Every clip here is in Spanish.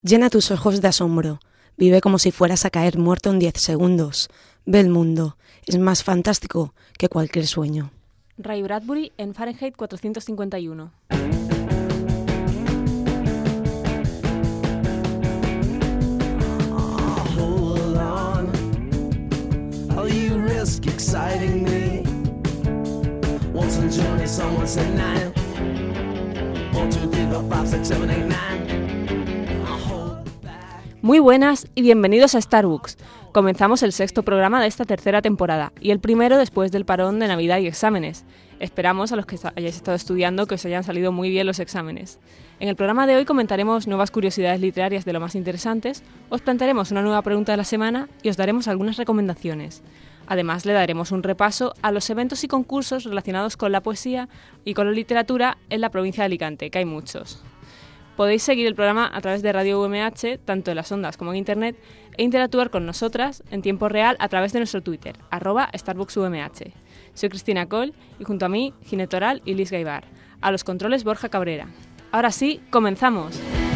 Llena tus ojos de asombro. Vive como si fueras a caer muerto en 10 segundos. Ve el mundo. Es más fantástico que cualquier sueño. Ray Bradbury en Fahrenheit 451. Hold on. How you risk exciting me? Once a journey, someone said 9. 1, 2, 3, 4, 5, 6, 7, 8, 9. Muy buenas y bienvenidos a Starbooks. Comenzamos el 6º programa de esta tercera temporada y el primero después del parón de Navidad y exámenes. Esperamos a los que hayáis estado estudiando que os hayan salido muy bien los exámenes. En el programa de hoy comentaremos nuevas curiosidades literarias de lo más interesantes, os plantearemos una nueva pregunta de la semana y os daremos algunas recomendaciones. Además, le daremos un repaso a los eventos y concursos relacionados con la poesía y con la literatura en la provincia de Alicante, que hay muchos. Podéis seguir el programa a través de Radio UMH, tanto en las ondas como en Internet, e interactuar con nosotras en tiempo real a través de nuestro Twitter, @StarbucksUMH. Soy Cristina Coll y junto a mí, Ginette Toral y Liz Gaibar. A los controles, Borja Cabrera. Ahora sí, comenzamos.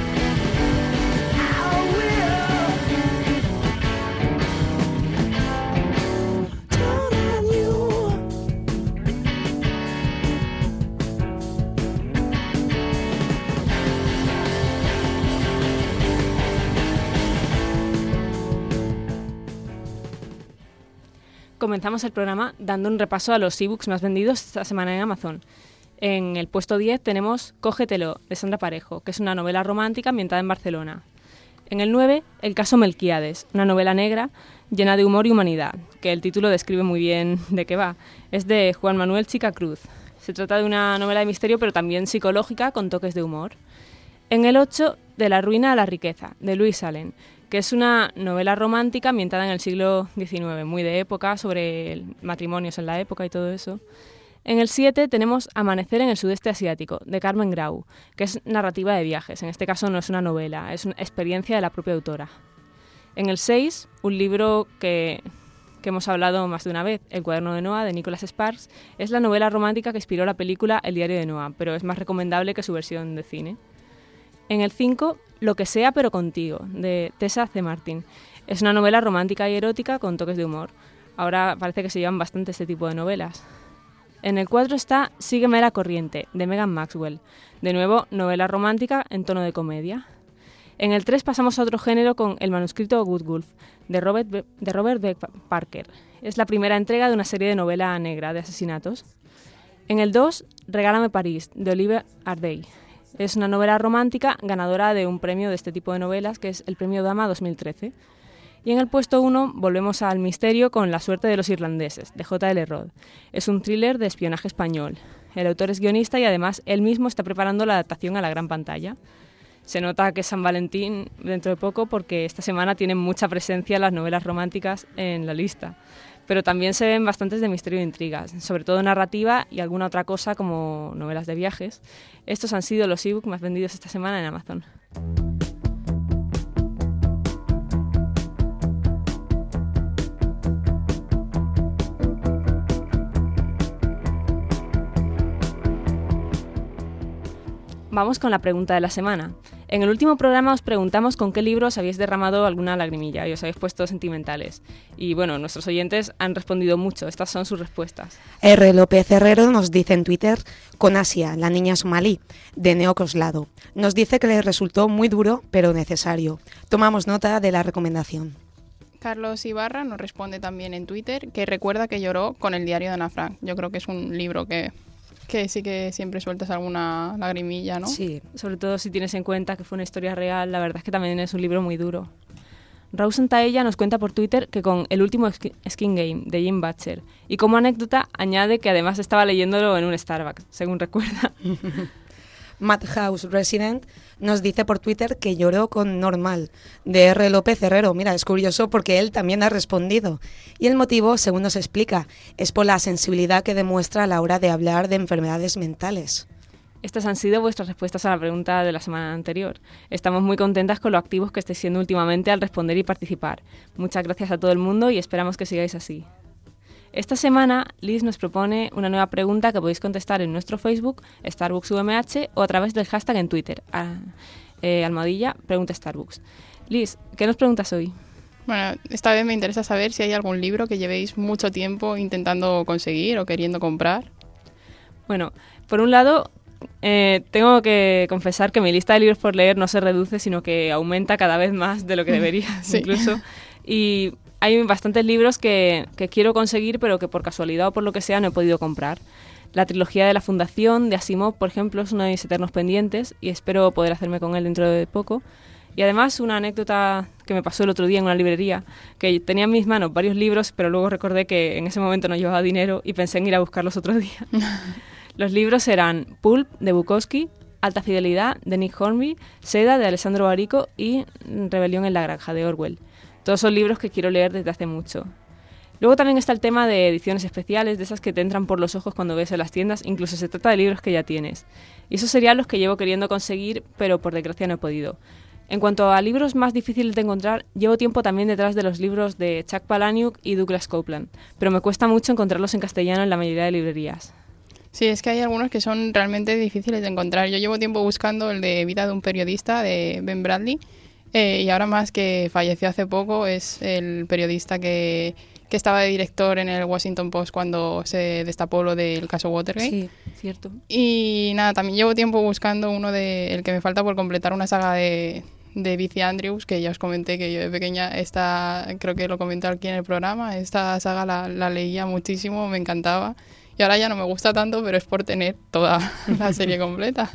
Comenzamos el programa dando un repaso a los ebooks más vendidos esta semana en Amazon. En el puesto 10 tenemos Cógetelo, de Sandra Parejo, que es una novela romántica ambientada en Barcelona. En el 9, El caso Melquíades, una novela negra llena de humor y humanidad, que el título describe muy bien de qué va. Es de Juan Manuel Chica Cruz. Se trata de una novela de misterio, pero también psicológica, con toques de humor. En el 8, De la ruina a la riqueza, de Louise Allen, que es una novela romántica ambientada en el siglo XIX, muy de época, sobre matrimonios en la época y todo eso. En el 7 tenemos Amanecer en el sudeste asiático, de Carmen Grau, que es narrativa de viajes. En este caso no es una novela, es una experiencia de la propia autora. En el 6, un libro que hemos hablado más de una vez, El cuaderno de Noah, de Nicholas Sparks, es la novela romántica que inspiró la película El diario de Noah, pero es más recomendable que su versión de cine. En el 5, Lo que sea pero contigo, de Tessa C. Martin. Es una novela romántica y erótica con toques de humor. Ahora parece que se llevan bastante este tipo de novelas. En el 4 está Sígueme la corriente, de Megan Maxwell. De nuevo, novela romántica en tono de comedia. En el 3 pasamos a otro género con El manuscrito Good Wolf, de Robert B. Parker. Es la primera entrega de una serie de novela negra de asesinatos. En el 2, Regálame París, de Olivier Ardey. Es una novela romántica ganadora de un premio de este tipo de novelas, que es el Premio Dama 2013. Y en el puesto 1 volvemos al misterio con La suerte de los irlandeses, de J.L. Roth. Es un thriller de espionaje español. El autor es guionista y además él mismo está preparando la adaptación a la gran pantalla. Se nota que es San Valentín dentro de poco porque esta semana tienen mucha presencia las novelas románticas en la lista. Pero también se ven bastantes de misterio e intrigas, sobre todo narrativa y alguna otra cosa como novelas de viajes. Estos han sido los ebooks más vendidos esta semana en Amazon. Vamos con la pregunta de la semana. En el último programa os preguntamos con qué libros habéis derramado alguna lagrimilla y os habéis puesto sentimentales. Y bueno, nuestros oyentes han respondido mucho. Estas son sus respuestas. R. López Herrero nos dice en Twitter con Asia, la niña somalí, de Neo Coslado. Nos dice que le resultó muy duro, pero necesario. Tomamos nota de la recomendación. Carlos Ibarra nos responde también en Twitter que recuerda que lloró con El diario de Ana Frank. Yo creo que es un libro que sí que siempre sueltas alguna lagrimilla, ¿no? Sí, sobre todo si tienes en cuenta que fue una historia real, la verdad es que también es un libro muy duro. Raúl Santaella nos cuenta por Twitter que con El último Skin Game, de Jim Butcher, y como anécdota añade que además estaba leyéndolo en un Starbucks, según recuerda. Madhouse Resident nos dice por Twitter que lloró con Normal, de R. López Herrero. Mira, es curioso porque él también ha respondido. Y el motivo, según nos explica, es por la sensibilidad que demuestra a la hora de hablar de enfermedades mentales. Estas han sido vuestras respuestas a la pregunta de la semana anterior. Estamos muy contentas con lo activos que estáis siendo últimamente al responder y participar. Muchas gracias a todo el mundo y esperamos que sigáis así. Esta semana, Liz nos propone una nueva pregunta que podéis contestar en nuestro Facebook, StarbucksUMH, o a través del hashtag en Twitter. almohadilla, pregunta Starbucks. Liz, ¿qué nos preguntas hoy? Bueno, esta vez me interesa saber si hay algún libro que llevéis mucho tiempo intentando conseguir o queriendo comprar. Bueno, por un lado, tengo que confesar que mi lista de libros por leer no se reduce, sino que aumenta cada vez más de lo que debería, Sí. incluso. Y hay bastantes libros que quiero conseguir, pero que por casualidad o por lo que sea no he podido comprar. La trilogía de la Fundación, de Asimov, por ejemplo, es uno de mis eternos pendientes y espero poder hacerme con él dentro de poco. Y además, una anécdota que me pasó el otro día en una librería, que tenía en mis manos varios libros, pero luego recordé que en ese momento no llevaba dinero y pensé en ir a buscarlos otro día. Los libros eran Pulp, de Bukowski, Alta Fidelidad, de Nick Hornby, Seda, de Alessandro Barico y Rebelión en la Granja, de Orwell. Todos son libros que quiero leer desde hace mucho. Luego también está el tema de ediciones especiales, de esas que te entran por los ojos cuando ves en las tiendas, incluso se trata de libros que ya tienes. Y esos serían los que llevo queriendo conseguir, pero por desgracia no he podido. En cuanto a libros más difíciles de encontrar, llevo tiempo también detrás de los libros de Chuck Palahniuk y Douglas Coupland, pero me cuesta mucho encontrarlos en castellano en la mayoría de librerías. Sí, es que hay algunos que son realmente difíciles de encontrar. Yo llevo tiempo buscando el de Vida de un periodista, de Ben Bradley, y ahora más que falleció hace poco, es el periodista que estaba de director en el Washington Post cuando se destapó lo del caso Watergate. Sí, cierto. Y nada, también llevo tiempo buscando uno el que me falta por completar una saga de Vici Andrews, que ya os comenté que yo de pequeña, creo que lo comenté aquí en el programa, esta saga la leía muchísimo, me encantaba. Y ahora ya no me gusta tanto, pero es por tener toda la serie completa.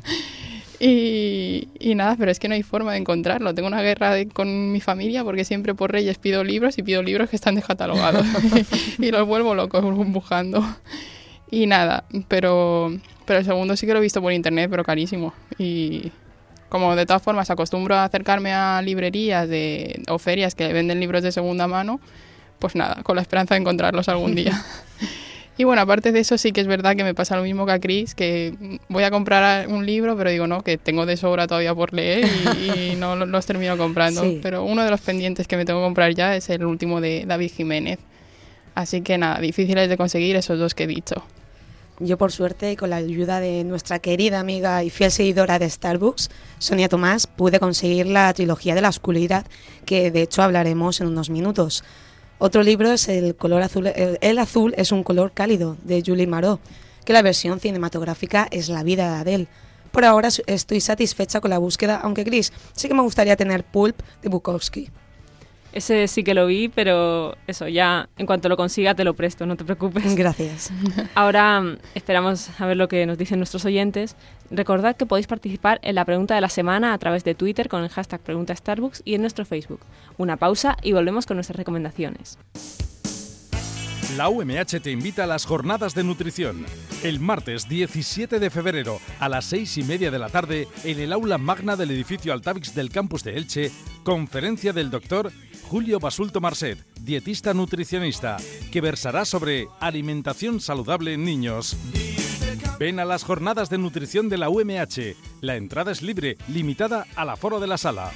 Y nada, pero es que no hay forma de encontrarlo. Tengo una guerra con mi familia porque siempre por Reyes pido libros y pido libros que están descatalogados. Y los vuelvo locos buscando. Y nada, pero el segundo sí que lo he visto por internet, pero carísimo. Y como de todas formas acostumbro a acercarme a librerías o ferias que venden libros de segunda mano, pues nada, con la esperanza de encontrarlos algún día. Y bueno, aparte de eso sí que es verdad que me pasa lo mismo que a Chris, que voy a comprar un libro, pero digo no, que tengo de sobra todavía por leer y no los termino comprando. Sí. Pero uno de los pendientes que me tengo que comprar ya es el último de David Jiménez. Así que nada, difíciles de conseguir esos dos que he dicho. Yo, por suerte, y con la ayuda de nuestra querida amiga y fiel seguidora de Starbucks, Sonia Tomás, pude conseguir la trilogía de la oscuridad, que de hecho hablaremos en unos minutos. Otro libro es El color azul. El azul es un color cálido, de Julie Marot, que la versión cinematográfica es La vida de Adele. Por ahora estoy satisfecha con la búsqueda, aunque Chris, sí que me gustaría tener Pulp, de Bukowski. Ese sí que lo vi, pero eso, ya en cuanto lo consiga te lo presto, no te preocupes. Gracias. Ahora esperamos a ver lo que nos dicen nuestros oyentes. Recordad que podéis participar en la pregunta de la semana a través de Twitter con el hashtag Pregunta Starbucks y en nuestro Facebook. Una pausa y volvemos con nuestras recomendaciones. La UMH te invita a las jornadas de nutrición. El martes 17 de febrero a las 6:30 de la tarde en el aula magna del edificio Altavix del campus de Elche, conferencia del doctor Julio Basulto Marcet, dietista nutricionista, que versará sobre alimentación saludable en niños. Ven a las jornadas de nutrición de la UMH. La entrada es libre, limitada al aforo de la sala.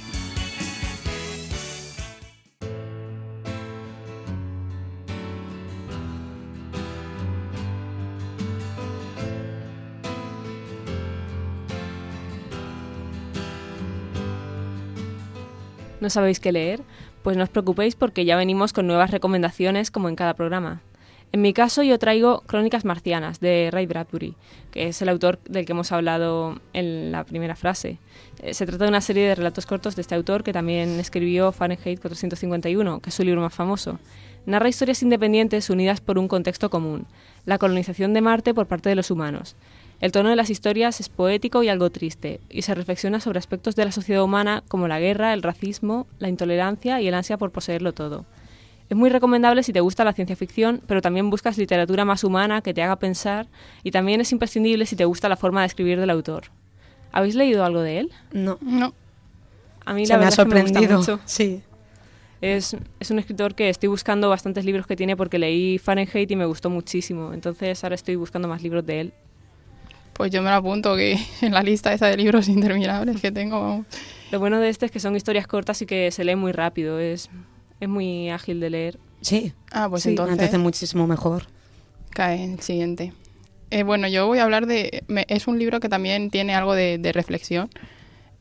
¿No sabéis qué leer? Pues no os preocupéis porque ya venimos con nuevas recomendaciones como en cada programa. En mi caso yo traigo Crónicas marcianas de Ray Bradbury, que es el autor del que hemos hablado en la primera frase. Se trata de una serie de relatos cortos de este autor que también escribió Fahrenheit 451, que es su libro más famoso. Narra historias independientes unidas por un contexto común, la colonización de Marte por parte de los humanos. El tono de las historias es poético y algo triste, y se reflexiona sobre aspectos de la sociedad humana como la guerra, el racismo, la intolerancia y el ansia por poseerlo todo. Es muy recomendable si te gusta la ciencia ficción, pero también buscas literatura más humana que te haga pensar, y también es imprescindible si te gusta la forma de escribir del autor. ¿Habéis leído algo de él? No. A mí Se la me ha verdad es que me sorprendido. gusta mucho. Sí. Es un escritor que estoy buscando bastantes libros que tiene porque leí Fahrenheit y me gustó muchísimo. Entonces ahora estoy buscando más libros de él. Pues yo me lo apunto, que en la lista esa de libros interminables que tengo, vamos. Lo bueno de este es que son historias cortas y que se lee muy rápido. Es muy ágil de leer. Sí. Ah, pues Sí, entonces muchísimo mejor. cae el siguiente. Bueno, yo voy a hablar es un libro que también tiene algo de reflexión.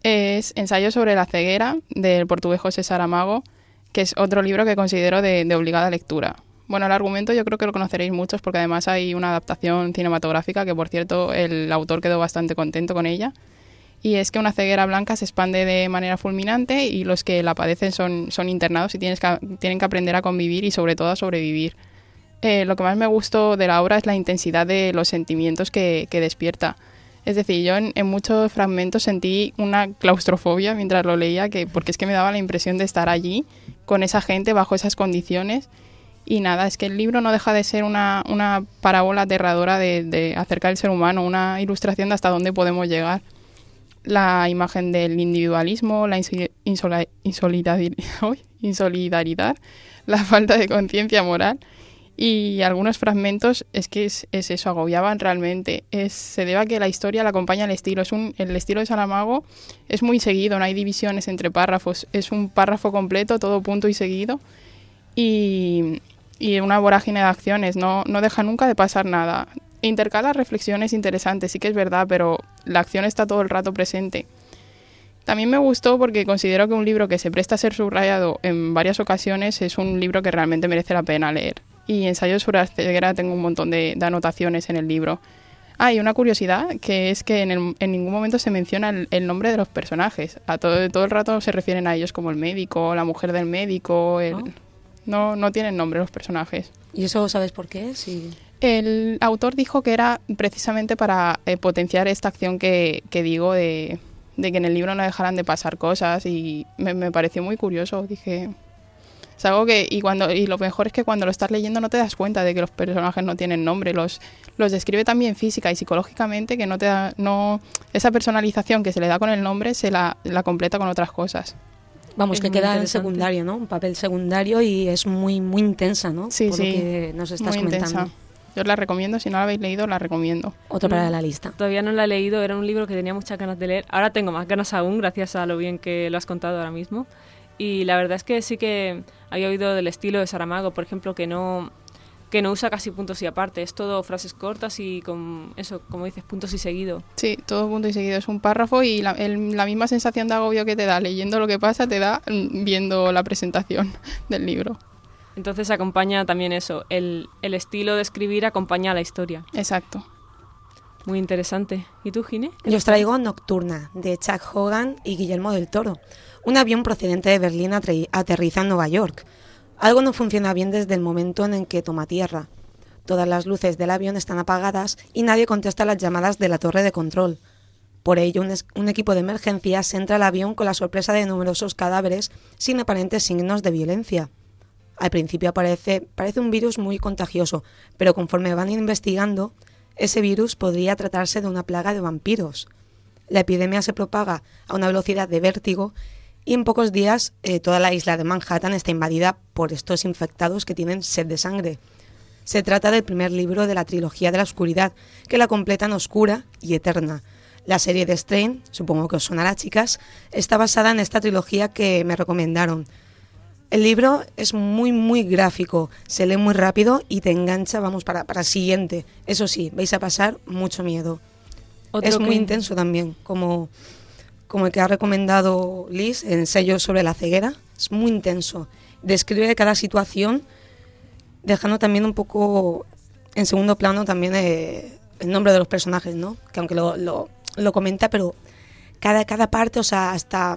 Es Ensayo sobre la ceguera, del portugués José Saramago, que es otro libro que considero de obligada lectura. Bueno, el argumento yo creo que lo conoceréis muchos porque además hay una adaptación cinematográfica que, por cierto, el autor quedó bastante contento con ella. Y es que una ceguera blanca se expande de manera fulminante y los que la padecen son internados y tienen que aprender a convivir y sobre todo a sobrevivir. Lo que más me gustó de la obra es la intensidad de los sentimientos que despierta. Es decir, yo en muchos fragmentos sentí una claustrofobia mientras lo leía, porque es que me daba la impresión de estar allí con esa gente bajo esas condiciones. Y nada, es que el libro no deja de ser una parábola aterradora de acerca del ser humano, una ilustración de hasta dónde podemos llegar. La imagen del individualismo, la insolidaridad, la falta de conciencia moral. Y algunos fragmentos es eso, agobiaban realmente. Se debe a que la historia la acompaña el estilo. El estilo de Saramago es muy seguido, no hay divisiones entre párrafos. Es un párrafo completo, todo punto y seguido. Y una vorágine de acciones, no deja nunca de pasar nada. Intercala reflexiones interesantes, sí que es verdad, pero la acción está todo el rato presente. También me gustó porque considero que un libro que se presta a ser subrayado en varias ocasiones es un libro que realmente merece la pena leer. Y Ensayo sobre la ceguera tengo un montón de anotaciones en el libro. Y una curiosidad, que es que en ningún momento se menciona el nombre de los personajes. Todo el rato se refieren a ellos como el médico, la mujer del médico. No tienen nombre los personajes. ¿Y eso sabes por qué? Sí. El autor dijo que era precisamente para potenciar esta acción que digo de que en el libro no dejaran de pasar cosas, y me pareció muy curioso. Dije... Es algo que, y lo mejor es que cuando lo estás leyendo no te das cuenta de que los personajes no tienen nombre, los describe también física y psicológicamente, que esa personalización que se le da con el nombre se la completa con otras cosas. Vamos, que queda en secundario, ¿no? Un papel secundario, y es muy, muy intensa, ¿no? Sí, por lo que nos estás muy comentando. Intensa. Yo os la recomiendo, si no la habéis leído, la recomiendo. Otro para la lista. Todavía no la he leído, era un libro que tenía muchas ganas de leer. Ahora tengo más ganas aún, gracias a lo bien que lo has contado ahora mismo. Y la verdad es que sí que había oído del estilo de Saramago, por ejemplo, que no usa casi puntos y aparte, es todo frases cortas y con eso, como dices, puntos y seguido. Sí, todo punto y seguido, es un párrafo, y la misma sensación de agobio que te da leyendo lo que pasa, te da viendo la presentación del libro. Entonces acompaña también eso, el estilo de escribir acompaña a la historia. Exacto. Muy interesante. ¿Y tú, Gine? Yo os traigo Nocturna, de Chuck Hogan y Guillermo del Toro. Un avión procedente de Berlín aterriza en Nueva York. Algo no funciona bien desde el momento en que toma tierra. Todas las luces del avión están apagadas y nadie contesta las llamadas de la torre de control. Por ello, un equipo de emergencias entra al avión con la sorpresa de numerosos cadáveres sin aparentes signos de violencia. Al principio parece un virus muy contagioso, pero conforme van investigando, ese virus podría tratarse de una plaga de vampiros. La epidemia se propaga a una velocidad de vértigo y en pocos días toda la isla de Manhattan está invadida por estos infectados que tienen sed de sangre. Se trata del primer libro de la trilogía de la oscuridad, que la completan oscura y eterna. La serie de Strain, supongo que os sonará, chicas, está basada en esta trilogía que me recomendaron. El libro es muy, muy gráfico, se lee muy rápido y te engancha, vamos, para el siguiente. Eso sí, vais a pasar mucho miedo. Es muy intenso también, como el que ha recomendado Liz, Ensayo sobre la ceguera. Es muy intenso. Describe cada situación, dejando también un poco en segundo plano también el nombre de los personajes, ¿no? Que aunque lo comenta, pero cada parte, o sea, hasta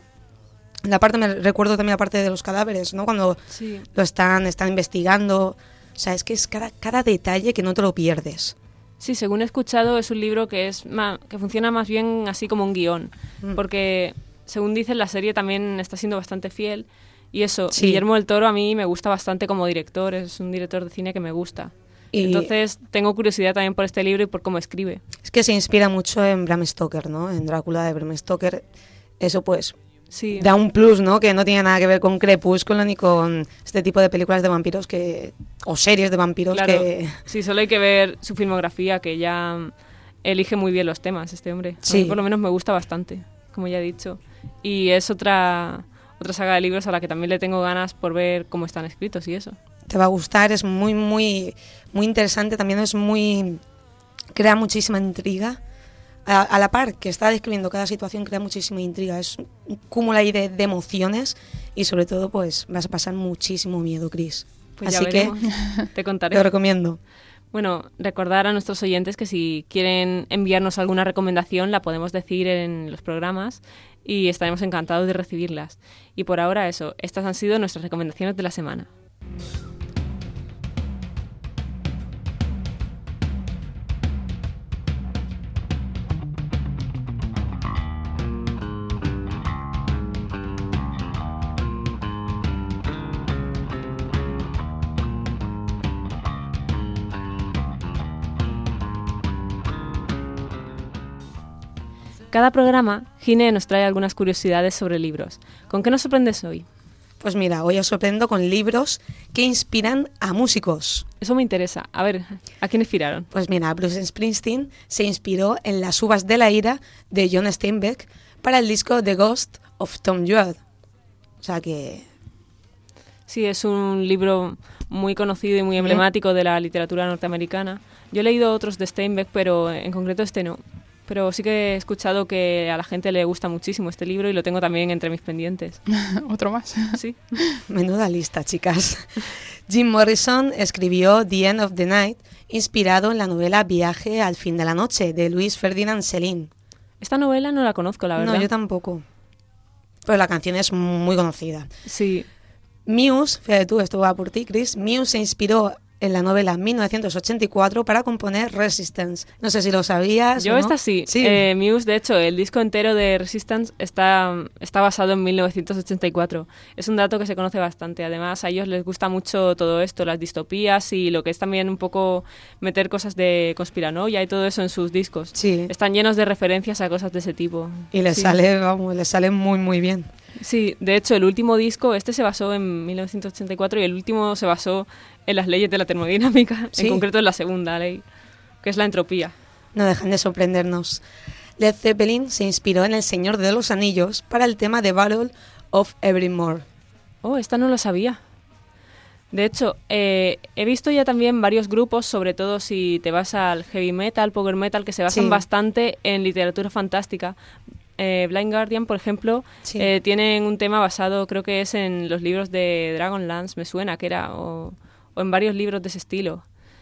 la parte, me recuerdo también la parte de los cadáveres, ¿no? Cuando sí, lo están investigando. O sea, es que es cada detalle que no te lo pierdes. Sí, según he escuchado, es un libro que funciona más bien así como un guión, porque según dicen, la serie también está siendo bastante fiel, y eso, sí. Guillermo del Toro a mí me gusta bastante como director, es un director de cine que me gusta. Entonces tengo curiosidad también por este libro y por cómo escribe. Es que se inspira mucho en Bram Stoker, ¿no? En Drácula de Bram Stoker. Eso pues sí, da un plus, ¿no? Que no tiene nada que ver con Crepúsculo ni con este tipo de películas de vampiros o series de vampiros. Claro. Que... Sí, solo hay que ver su filmografía, que ya elige muy bien los temas este hombre. Sí. A mí por lo menos me gusta bastante, como ya he dicho. Y es otra saga de libros a la que también le tengo ganas por ver cómo están escritos y eso. Te va a gustar, es muy, muy, muy interesante, también crea muchísima intriga. a la par que está describiendo cada situación, crea muchísima intriga. Es un cúmulo ahí de emociones y sobre todo pues vas a pasar muchísimo miedo, Chris. Pues así ya que veremos. Te contaré. lo recomiendo. Bueno, recordar a nuestros oyentes que si quieren enviarnos alguna recomendación la podemos decir en los programas y estaremos encantados de recibirlas. Y por ahora eso, estas han sido nuestras recomendaciones de la semana. Cada programa, Gine nos trae algunas curiosidades sobre libros. ¿Con qué nos sorprendes hoy? Pues mira, hoy os sorprendo con libros que inspiran a músicos. Eso me interesa. A ver, ¿a quién inspiraron? Pues mira, Bruce Springsteen se inspiró en Las uvas de la ira de John Steinbeck para el disco The Ghost of Tom Joad. O sea que... Sí, es un libro muy conocido y muy emblemático de la literatura norteamericana. Yo he leído otros de Steinbeck, pero en concreto este no. Pero sí que he escuchado que a la gente le gusta muchísimo este libro y lo tengo también entre mis pendientes. ¿Otro más? Sí. Menuda lista, chicas. Jim Morrison escribió The End of the Night, inspirado en la novela Viaje al fin de la noche, de Louis Ferdinand Céline. Esta novela no la conozco, la verdad. No, yo tampoco. Pero la canción es muy conocida. Sí. Muse, fíjate tú, esto va por ti, Chris. Muse se inspiró en la novela 1984 para componer Resistance. No sé si lo sabías. Yo ¿o no? esta sí. Muse, de hecho, el disco entero de Resistance está basado en 1984. Es un dato que se conoce bastante. Además, a ellos les gusta mucho todo esto, las distopías y lo que es también un poco meter cosas de conspiranoia y todo eso en sus discos. Sí. Están llenos de referencias a cosas de ese tipo. Y les Sí. sale muy, muy bien. Sí, de hecho, el último disco, este se basó en 1984 y el último se basó en las leyes de la termodinámica, Sí. en concreto en la segunda ley, que es la entropía. No dejan de sorprendernos. Led Zeppelin se inspiró en El Señor de los Anillos para el tema de Battle of Evermore. Oh, esta no lo sabía. De hecho, he visto ya también varios grupos, sobre todo si te vas al heavy metal, power metal, que se basan Sí. bastante en literatura fantástica. Blind Guardian, por ejemplo, Sí. tienen un tema basado, creo que es en los libros de Dragonlance, me suena que era, o en varios libros de ese estilo.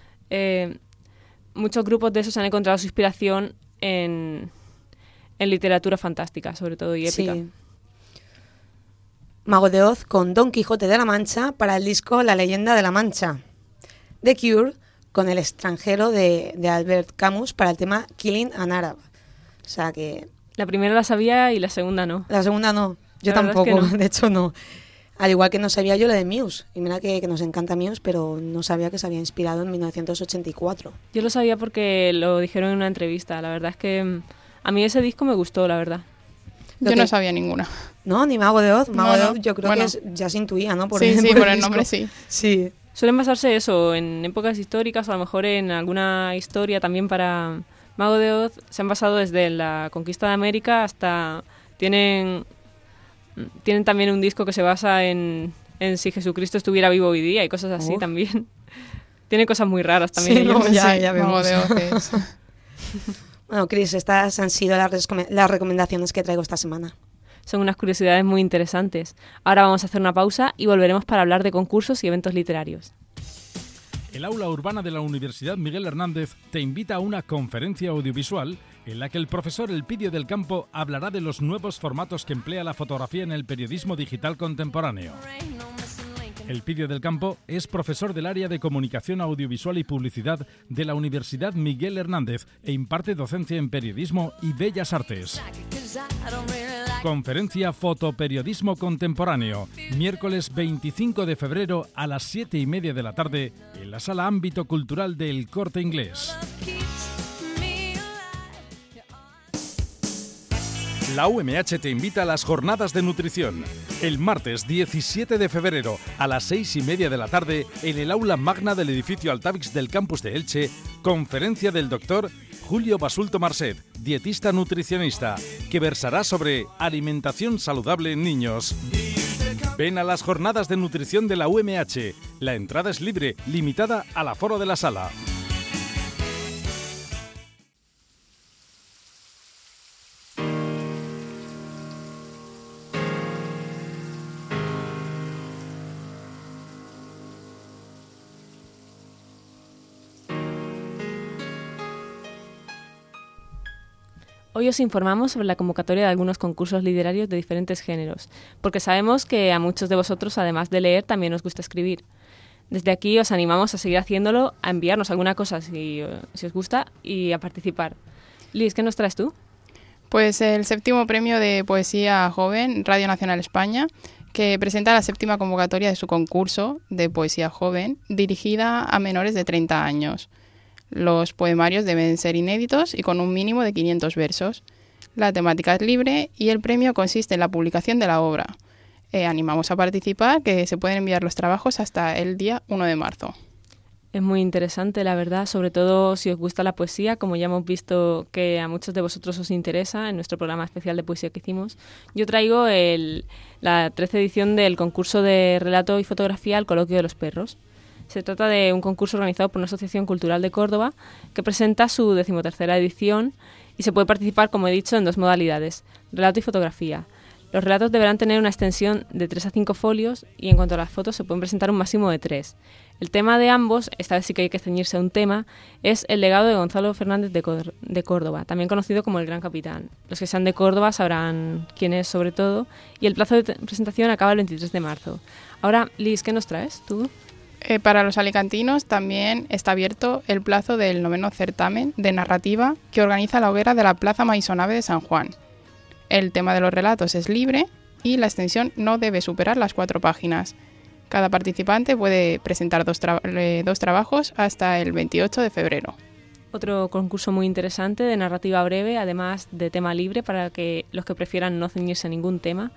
Muchos grupos de esos han encontrado su inspiración en literatura fantástica, sobre todo, y épica. Sí. Mago de Oz con Don Quijote de la Mancha para el disco La Leyenda de la Mancha. The Cure con El extranjero de Albert Camus para el tema Killing an Arab. O sea que... La primera la sabía y la segunda no. La segunda no, yo La verdad es que tampoco, no. de hecho no. Al igual que no sabía yo la de Muse. Y mira que nos encanta Muse, pero no sabía que se había inspirado en 1984. Yo lo sabía porque lo dijeron en una entrevista. La verdad es que a mí ese disco me gustó, la verdad. Lo Yo que- no sabía ninguna. No, ni Mago de Oz. Mago No, de no. Oz yo creo Bueno. que ya se intuía, ¿no? Sí, por el disco. nombre sí. Sí. Suelen basarse eso en épocas históricas o a lo mejor en alguna historia también para Mago de Oz. Se han basado desde la conquista de América hasta... Tienen también un disco que se basa en si Jesucristo estuviera vivo hoy día y cosas así Uf. también. Tiene cosas muy raras también. Sí, ellos. no, ya, Sí, ya Mago vemos. de Oz es- Bueno, Chris, estas han sido las recomendaciones que traigo esta semana. Son unas curiosidades muy interesantes. Ahora vamos a hacer una pausa y volveremos para hablar de concursos y eventos literarios. El aula urbana de la Universidad Miguel Hernández te invita a una conferencia audiovisual en la que el profesor Elpidio del Campo hablará de los nuevos formatos que emplea la fotografía en el periodismo digital contemporáneo. Elpidio del Campo es profesor del área de Comunicación Audiovisual y Publicidad de la Universidad Miguel Hernández e imparte docencia en periodismo y bellas artes. Conferencia Fotoperiodismo Contemporáneo, miércoles 25 de febrero a las 7:30 de la tarde en la Sala Ámbito Cultural del Corte Inglés. La UMH te invita a las jornadas de nutrición. El martes 17 de febrero a las 6:30 de la tarde en el aula magna del edificio Altavix del campus de Elche, conferencia del doctor Julio Basulto Marcet, dietista nutricionista, que versará sobre alimentación saludable en niños. Ven a las jornadas de nutrición de la UMH. La entrada es libre, limitada al aforo de la sala. Hoy os informamos sobre la convocatoria de algunos concursos literarios de diferentes géneros, porque sabemos que a muchos de vosotros, además de leer, también os gusta escribir. Desde aquí os animamos a seguir haciéndolo, a enviarnos alguna cosa si os gusta y a participar. Liz, ¿qué nos traes tú? Pues el 7º premio de poesía joven, Radio Nacional España, que presenta la 7ª convocatoria de su concurso de poesía joven, dirigida a menores de 30 años. Los poemarios deben ser inéditos y con un mínimo de 500 versos. La temática es libre y el premio consiste en la publicación de la obra. Animamos a participar, que se pueden enviar los trabajos hasta el día 1 de marzo. Es muy interesante, la verdad, sobre todo si os gusta la poesía, como ya hemos visto que a muchos de vosotros os interesa en nuestro programa especial de poesía que hicimos. Yo traigo la 13ª edición del concurso de relato y fotografía al coloquio de los perros. Se trata de un concurso organizado por una asociación cultural de Córdoba que presenta su 13ª edición y se puede participar, como he dicho, en 2 modalidades, relato y fotografía. Los relatos deberán tener una extensión de 3 a 5 folios y en cuanto a las fotos se pueden presentar un máximo de 3. El tema de ambos, esta vez sí que hay que ceñirse a un tema, es el legado de Gonzalo Fernández de Córdoba, también conocido como el Gran Capitán. Los que sean de Córdoba sabrán quién es sobre todo y el plazo de presentación acaba el 23 de marzo. Ahora, Liz, ¿qué nos traes tú? Para los alicantinos también está abierto el plazo del 9º certamen de narrativa que organiza la hoguera de la Plaza Maisonave de San Juan. El tema de los relatos es libre y la extensión no debe superar las 4 páginas. Cada participante puede presentar dos trabajos hasta el 28 de febrero. Otro concurso muy interesante de narrativa breve, además de tema libre para que los que prefieran no ceñirse a ningún tema.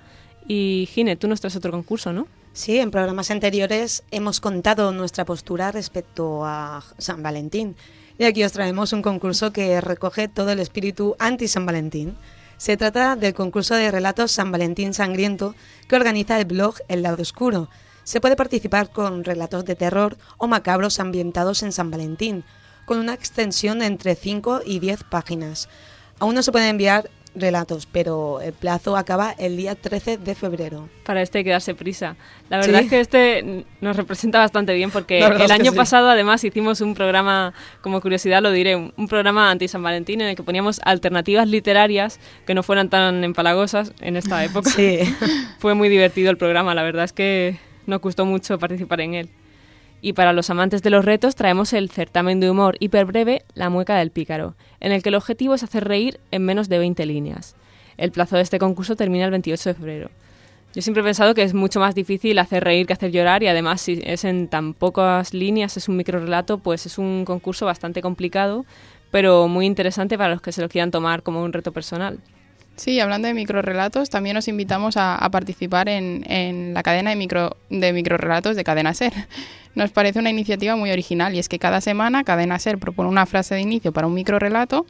Y Gine, tú nos traes otro concurso, ¿no? Sí, en programas anteriores hemos contado nuestra postura respecto a San Valentín. Y aquí os traemos un concurso que recoge todo el espíritu anti-San Valentín. Se trata del concurso de relatos San Valentín Sangriento que organiza el blog El Lado Oscuro. Se puede participar con relatos de terror o macabros ambientados en San Valentín, con una extensión de entre 5 y 10 páginas. Aún no se pueden enviar relatos, pero el plazo acaba el día 13 de febrero. Para hay que darse prisa. La verdad es que este nos representa bastante bien porque el año pasado además hicimos un programa, como curiosidad lo diré, un programa anti-San Valentín en el que poníamos alternativas literarias que no fueran tan empalagosas en esta época. Sí. Fue muy divertido el programa, la verdad es que nos gustó mucho participar en él. Y para los amantes de los retos traemos el certamen de humor hiperbreve La Mueca del Pícaro, en el que el objetivo es hacer reír en menos de 20 líneas. El plazo de este concurso termina el 28 de febrero. Yo siempre he pensado que es mucho más difícil hacer reír que hacer llorar y además si es en tan pocas líneas, es un microrelato, pues es un concurso bastante complicado, pero muy interesante para los que se lo quieran tomar como un reto personal. Sí, hablando de microrelatos, también os invitamos a participar en la cadena de microrelatos de Cadena SER. Nos parece una iniciativa muy original y es que cada semana Cadena SER propone una frase de inicio para un microrelato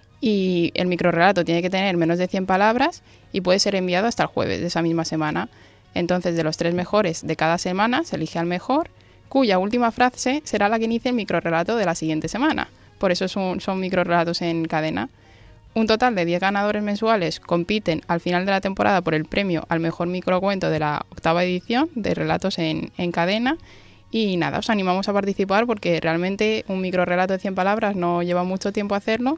y el microrelato tiene que tener menos de 100 palabras y puede ser enviado hasta el jueves de esa misma semana. Entonces, de los 3 mejores de cada semana se elige al mejor, cuya última frase será la que inicie el microrelato de la siguiente semana. Por eso son microrelatos en cadena. Un total de 10 ganadores mensuales compiten al final de la temporada por el premio al mejor microcuento de la 8ª edición de Relatos en Cadena. Y nada, os animamos a participar porque realmente un microrelato de 100 palabras no lleva mucho tiempo hacerlo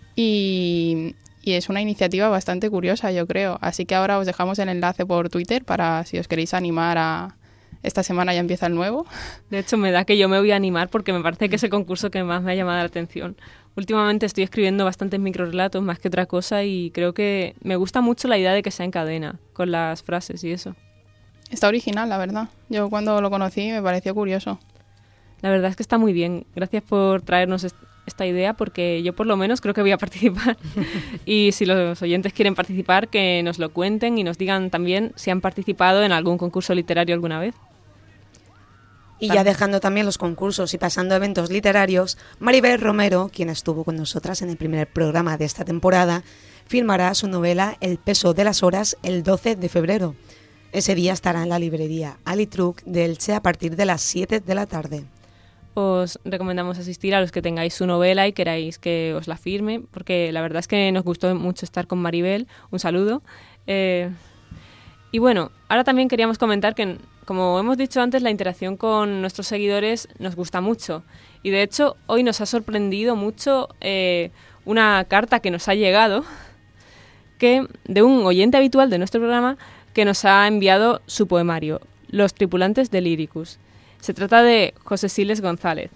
y es una iniciativa bastante curiosa, yo creo. Así que ahora os dejamos el enlace por Twitter para si os queréis animar a... Esta semana ya empieza el nuevo. De hecho, me da que yo me voy a animar porque me parece que es el concurso que más me ha llamado la atención. Últimamente estoy escribiendo bastantes microrelatos más que otra cosa y creo que me gusta mucho la idea de que sea en cadena, con las frases y eso. Está original, la verdad. Yo cuando lo conocí me pareció curioso. La verdad es que está muy bien. Gracias por traernos esta idea porque yo por lo menos creo que voy a participar. Y si los oyentes quieren participar, que nos lo cuenten y nos digan también si han participado en algún concurso literario alguna vez. Y ya dejando también los concursos y pasando a eventos literarios, Maribel Romero, quien estuvo con nosotras en el primer programa de esta temporada, firmará su novela El peso de las horas el 12 de febrero. Ese día estará en la librería Alitruc de Elche a partir de las 7 de la tarde. Os recomendamos asistir a los que tengáis su novela y queráis que os la firme, porque la verdad es que nos gustó mucho estar con Maribel. Un saludo. Y bueno, ahora también queríamos comentar que, como hemos dicho antes, la interacción con nuestros seguidores nos gusta mucho. Y de hecho, hoy nos ha sorprendido mucho una carta que nos ha llegado de un oyente habitual de nuestro programa que nos ha enviado su poemario, Los tripulantes de Lyricus. Se trata de José Siles González.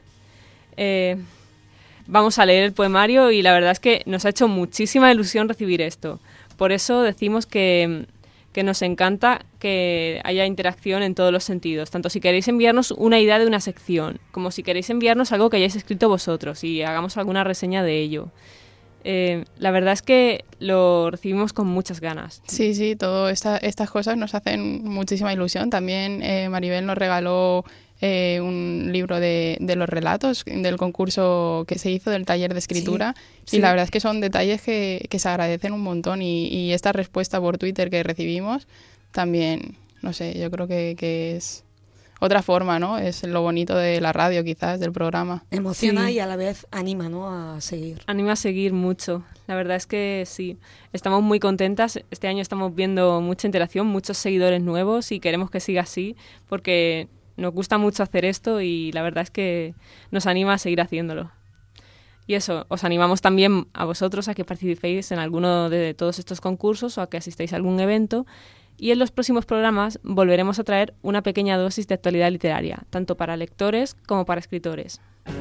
Vamos a leer el poemario y la verdad es que nos ha hecho muchísima ilusión recibir esto. Por eso decimos que nos encanta que haya interacción en todos los sentidos, tanto si queréis enviarnos una idea de una sección, como si queréis enviarnos algo que hayáis escrito vosotros y hagamos alguna reseña de ello. La verdad es que lo recibimos con muchas ganas. Sí, todas estas cosas nos hacen muchísima ilusión. También Maribel nos regaló un libro de los relatos del concurso que se hizo del taller de escritura, sí. Y la verdad es que son detalles que se agradecen un montón y esta respuesta por Twitter que recibimos también, no sé, yo creo que es otra forma, ¿no? Es lo bonito de la radio, quizás, del programa. Emociona Sí. y a la vez anima, ¿no?, a seguir. Anima a seguir mucho. La verdad es que sí. Estamos muy contentas. Este año estamos viendo mucha interacción, muchos seguidores nuevos y queremos que siga así porque nos gusta mucho hacer esto y la verdad es que nos anima a seguir haciéndolo. Y eso, os animamos también a vosotros a que participéis en alguno de todos estos concursos o a que asistáis a algún evento. Y en los próximos programas volveremos a traer una pequeña dosis de actualidad literaria, tanto para lectores como para escritores.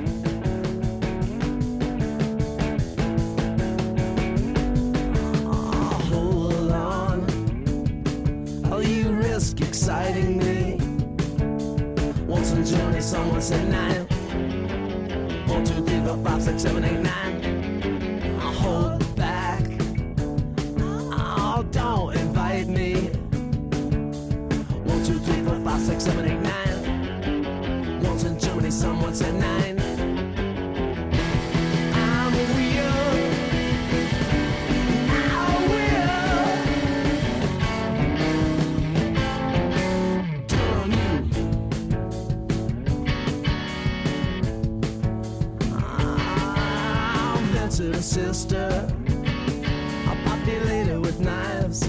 Hold on, how you risk exciting me. Once in journey, someone said 9. 1, 2, 3, 4, 5, 6, 7, 8, 9. Hold back. Oh, don't invite me. 1, 2, 3, 4, 5, 6, 7, 8, 9. Once in Germany, someone said 9. I'm real. I will turn on you. I'll venture a sister. I'll populate it with knives.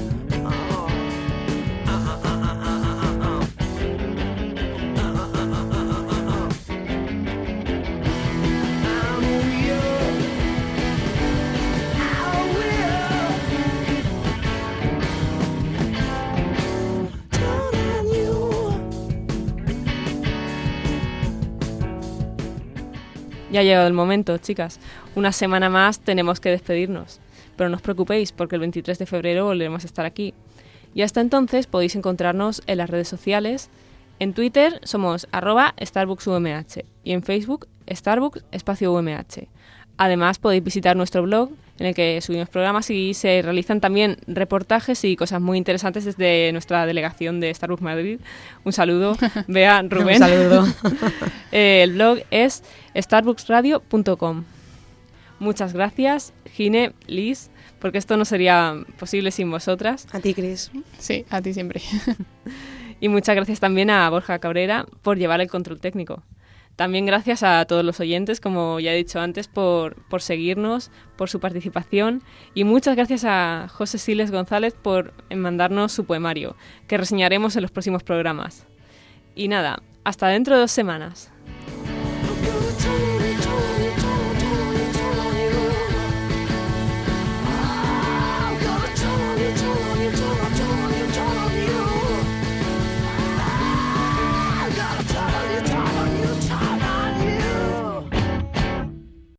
Ya ha llegado el momento, chicas. Una semana más tenemos que despedirnos. Pero no os preocupéis, porque el 23 de febrero volveremos a estar aquí. Y hasta entonces podéis encontrarnos en las redes sociales. En Twitter somos @StarbucksUMH y en Facebook Starbucks_UMH. Además podéis visitar nuestro blog en el que subimos programas y se realizan también reportajes y cosas muy interesantes desde nuestra delegación de Starbucks Madrid. Un saludo, Bea, Rubén. Un saludo. El blog es starbucksradio.com. Muchas gracias, Gine, Liz, porque esto no sería posible sin vosotras. A ti, Cris. Sí, a ti siempre. Y muchas gracias también a Borja Cabrera por llevar el control técnico. También gracias a todos los oyentes, como ya he dicho antes, por seguirnos, por su participación. Y muchas gracias a José Siles González por mandarnos su poemario, que reseñaremos en los próximos programas. Y nada, hasta dentro de 2 semanas.